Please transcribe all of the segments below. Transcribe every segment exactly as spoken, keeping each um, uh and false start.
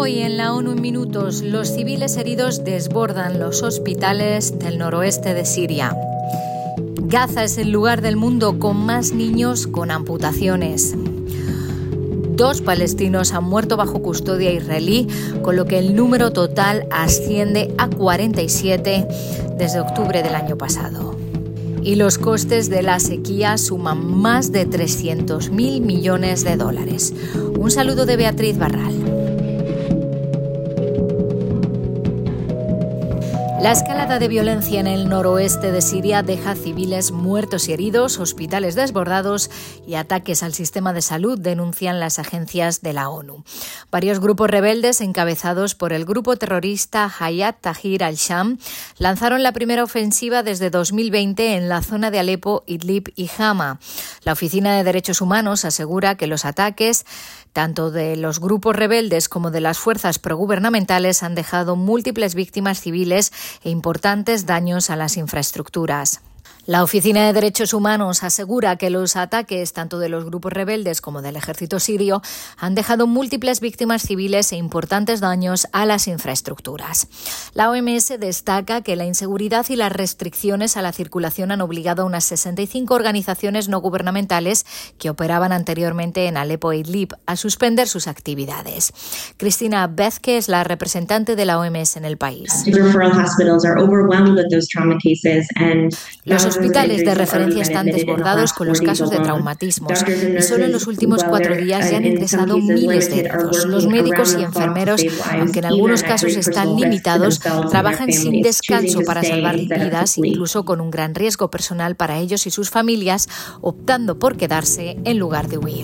Hoy en la ONU en Minutos, los civiles heridos desbordan los hospitales del noroeste de Siria. Gaza es el lugar del mundo con más niños con amputaciones. Dos palestinos han muerto bajo custodia israelí, con lo que el número total asciende a cuarenta y siete desde octubre del año pasado. Y los costes de la sequía suman más de trescientos mil millones de dólares. Un saludo de Beatriz Barral. La escalada de violencia en el noroeste de Siria deja civiles muertos y heridos, hospitales desbordados y ataques al sistema de salud, denuncian las agencias de la ONU. Varios grupos rebeldes, encabezados por el grupo terrorista Hayat Tahrir al-Sham, lanzaron la primera ofensiva desde dos mil veinte en la zona de Alepo, Idlib y Hama. La Oficina de Derechos Humanos asegura que los ataques, tanto de los grupos rebeldes como de las fuerzas progubernamentales, han dejado múltiples víctimas civiles e importantes daños a las infraestructuras. La Oficina de Derechos Humanos asegura que los ataques tanto de los grupos rebeldes como del ejército sirio han dejado múltiples víctimas civiles e importantes daños a las infraestructuras. La O M S destaca que la inseguridad y las restricciones a la circulación han obligado a unas sesenta y cinco organizaciones no gubernamentales que operaban anteriormente en Alepo e Idlib a suspender sus actividades. Cristina Bezke es la representante de la O M S en el país. Los hospitales de referencia están desbordados con los casos de traumatismos y solo en los últimos cuatro días ya han ingresado miles de heridos. Los médicos y enfermeros, aunque en algunos casos están limitados, trabajan sin descanso para salvar vidas, incluso con un gran riesgo personal para ellos y sus familias, optando por quedarse en lugar de huir.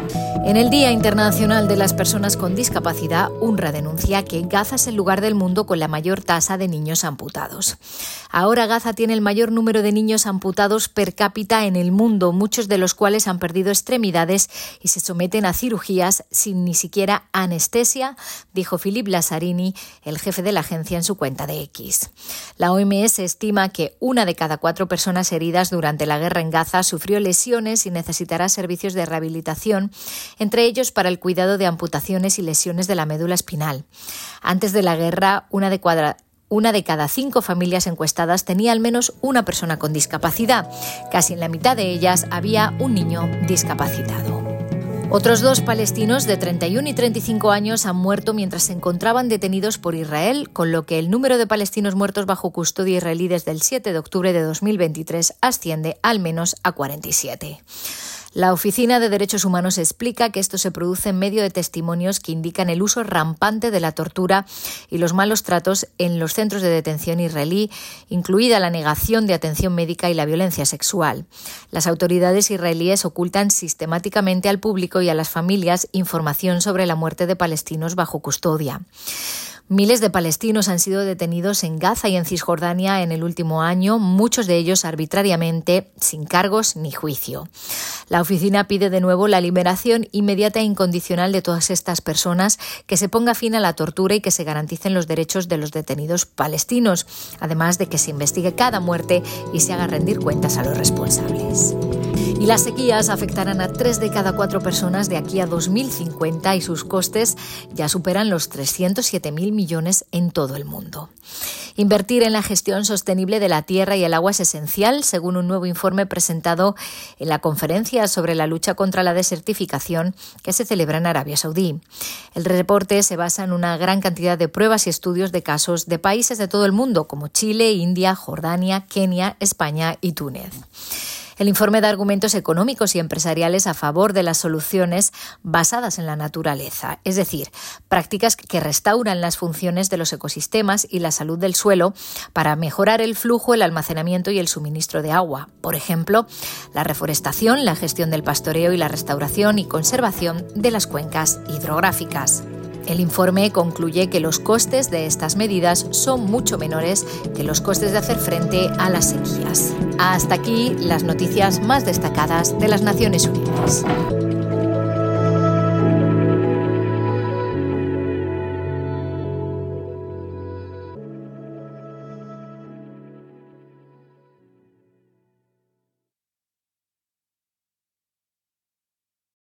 En el Día Internacional de las Personas con Discapacidad, UNRWA denuncia que Gaza es el lugar del mundo con la mayor tasa de niños amputados. Ahora Gaza tiene el mayor número de niños amputados per cápita en el mundo, muchos de los cuales han perdido extremidades y se someten a cirugías sin ni siquiera anestesia, dijo Philippe Lazzarini, el jefe de la agencia, en su cuenta de X. La O M S estima que una de cada cuatro personas heridas durante la guerra en Gaza sufrió lesiones y necesitará servicios de rehabilitación, entre ellos para el cuidado de amputaciones y lesiones de la médula espinal. Antes de la guerra, una de, cuadra, una de cada cinco familias encuestadas tenía al menos una persona con discapacidad. Casi en la mitad de ellas había un niño discapacitado. Otros dos palestinos de treinta y uno y treinta y cinco años han muerto mientras se encontraban detenidos por Israel, con lo que el número de palestinos muertos bajo custodia israelí desde el siete de octubre de dos mil veintitrés asciende al menos a cuarenta y siete. La Oficina de Derechos Humanos explica que esto se produce en medio de testimonios que indican el uso rampante de la tortura y los malos tratos en los centros de detención israelí, incluida la negación de atención médica y la violencia sexual. Las autoridades israelíes ocultan sistemáticamente al público y a las familias información sobre la muerte de palestinos bajo custodia. Miles de palestinos han sido detenidos en Gaza y en Cisjordania en el último año, muchos de ellos arbitrariamente, sin cargos ni juicio. La oficina pide de nuevo la liberación inmediata e incondicional de todas estas personas, que se ponga fin a la tortura y que se garanticen los derechos de los detenidos palestinos, además de que se investigue cada muerte y se haga rendir cuentas a los responsables. Y las sequías afectarán a tres de cada cuatro personas de aquí a dos mil cincuenta y sus costes ya superan los trescientos siete mil millones en todo el mundo. Invertir en la gestión sostenible de la tierra y el agua es esencial, según un nuevo informe presentado en la conferencia sobre la lucha contra la desertificación que se celebra en Arabia Saudí. El reporte se basa en una gran cantidad de pruebas y estudios de casos de países de todo el mundo, como Chile, India, Jordania, Kenia, España y Túnez. El informe da argumentos económicos y empresariales a favor de las soluciones basadas en la naturaleza, es decir, prácticas que restauran las funciones de los ecosistemas y la salud del suelo para mejorar el flujo, el almacenamiento y el suministro de agua. Por ejemplo, la reforestación, la gestión del pastoreo y la restauración y conservación de las cuencas hidrográficas. El informe concluye que los costes de estas medidas son mucho menores que los costes de hacer frente a las sequías. Hasta aquí las noticias más destacadas de las Naciones Unidas.